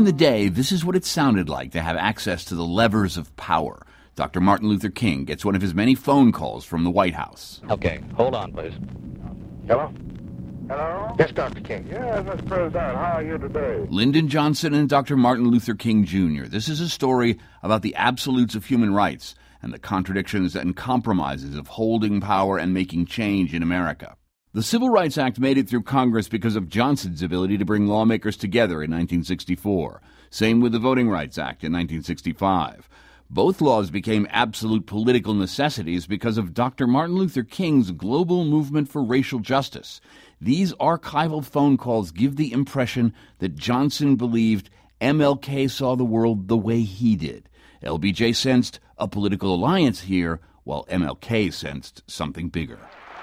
in the day, this is what it sounded like to have access to the levers of power. Dr. Martin Luther King gets one of his many phone calls from the White House. Okay, hold on, please. Hello? Hello? Yes, Dr. King. Yes, Mr. President. How are you today? Lyndon Johnson and Dr. Martin Luther King, Jr. This is a story about the absolutes of human rights and the contradictions and compromises of holding power and making change in America. The Civil Rights Act made it through Congress because of Johnson's ability to bring lawmakers together in 1964. Same with the Voting Rights Act in 1965. Both laws became absolute political necessities because of Dr. Martin Luther King's global movement for racial justice. These archival phone calls give the impression that Johnson believed MLK saw the world the way he did. LBJ sensed a political alliance here, while MLK sensed something bigger.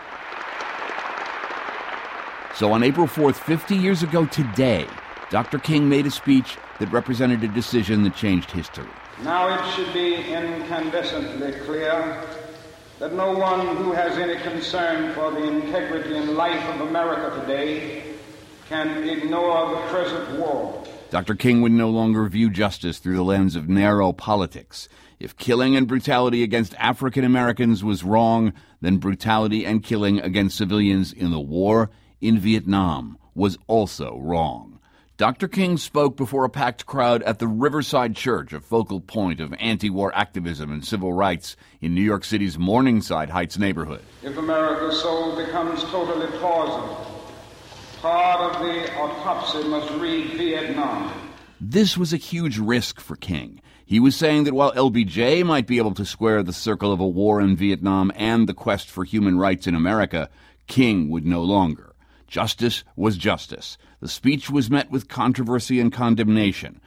So on April 4th, 50 years ago today, Dr. King made a speech that represented a decision that changed history. Now it should be incandescently clear that no one who has any concern for the integrity and life of America today can ignore the present war. Dr. King would no longer view justice through the lens of narrow politics. If killing and brutality against African Americans was wrong, then brutality and killing against civilians in the war in Vietnam was also wrong. Dr. King spoke before a packed crowd at the Riverside Church, a focal point of anti-war activism and civil rights in New York City's Morningside Heights neighborhood. If America's soul becomes totally poisoned, part of the autopsy must read Vietnam. This was a huge risk for King. He was saying that while LBJ might be able to square the circle of a war in Vietnam and the quest for human rights in America, King would no longer. Justice was justice. The speech was met with controversy and condemnation.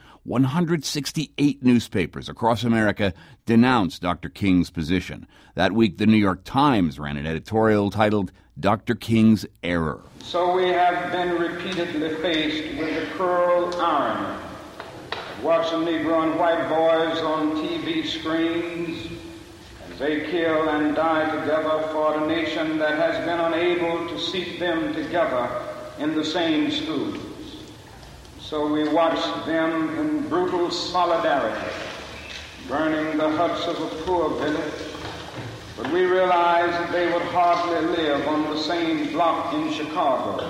168 newspapers across America denounced Dr. King's position. That week, the New York Times ran an editorial titled, Dr. King's Error. So we have been repeatedly faced with the cruel irony of watching Negro and white boys on TV screens as they kill and die together for a nation that has been unable to seat them together in the same schools. So we watch them in brutal solidarity, burning the huts of a poor village, but we realize that they would hardly live on the same block in Chicago.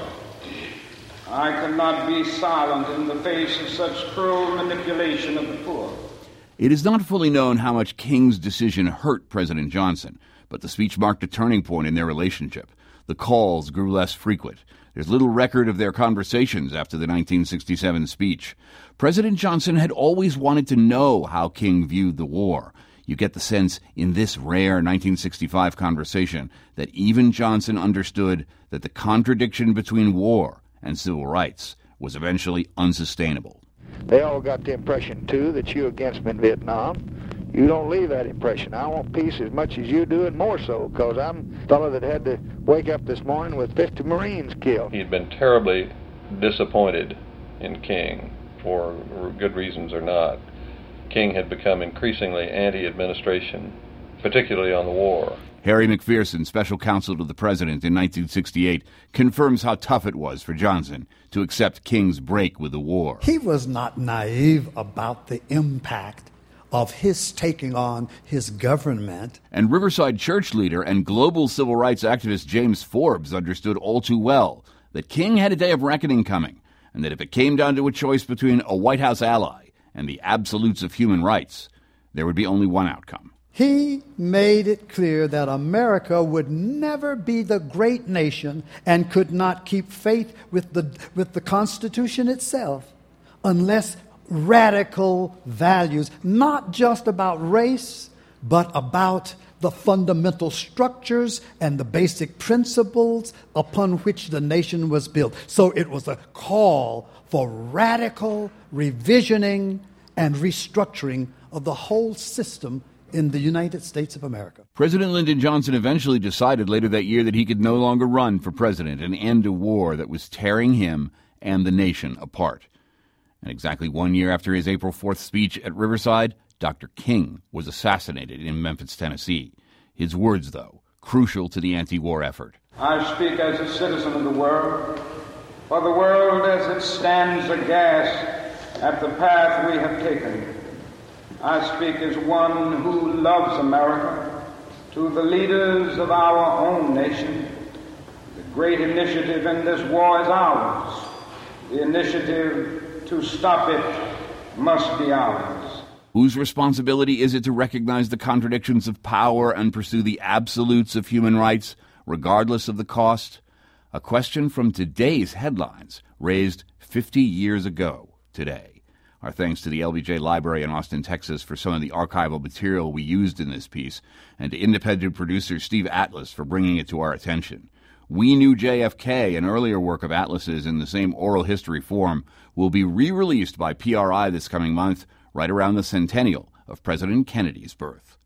I could not be silent in the face of such cruel manipulation of the poor. It is not fully known how much King's decision hurt President Johnson, but the speech marked a turning point in their relationship. The calls grew less frequent. There's little record of their conversations after the 1967 speech. President Johnson had always wanted to know how King viewed the war. You get the sense in this rare 1965 conversation that even Johnson understood that the contradiction between war and civil rights was eventually unsustainable. They all got the impression, too, that you're against me in Vietnam. You don't leave that impression. I want peace as much as you do and more so, because I'm a fellow that had to wake up this morning with 50 Marines killed. He had been terribly disappointed in King, for good reasons or not. King had become increasingly anti-administration, particularly on the war. Harry McPherson, special counsel to the president in 1968, confirms how tough it was for Johnson to accept King's break with the war. He was not naive about the impact of his taking on his government. And Riverside Church leader and global civil rights activist James Forbes understood all too well that King had a day of reckoning coming, and that if it came down to a choice between a White House ally and the absolutes of human rights, there would be only one outcome. He made it clear that America would never be the great nation and could not keep faith with the Constitution itself unless radical values, not just about race, but about the fundamental structures and the basic principles upon which the nation was built. So it was a call for radical revisioning and restructuring of the whole system in the United States of America. President Lyndon Johnson eventually decided later that year that he could no longer run for president and end a war that was tearing him and the nation apart. And exactly 1 year after his April 4th speech at Riverside, Dr. King was assassinated in Memphis, Tennessee. His words, though, crucial to the anti-war effort. I speak as a citizen of the world, for the world as it stands aghast at the path we have taken. I speak as one who loves America. To the leaders of our own nation, the great initiative in this war is ours. The initiative to stop it must be ours. Whose responsibility is it to recognize the contradictions of power and pursue the absolutes of human rights, regardless of the cost? A question from today's headlines, raised 50 years ago today. Our thanks to the LBJ Library in Austin, Texas, for some of the archival material we used in this piece, and to independent producer Steve Atlas for bringing it to our attention. We Knew JFK, an earlier work of Atlas's in the same oral history form, will be re-released by PRI this coming month, right around the centennial of President Kennedy's birth.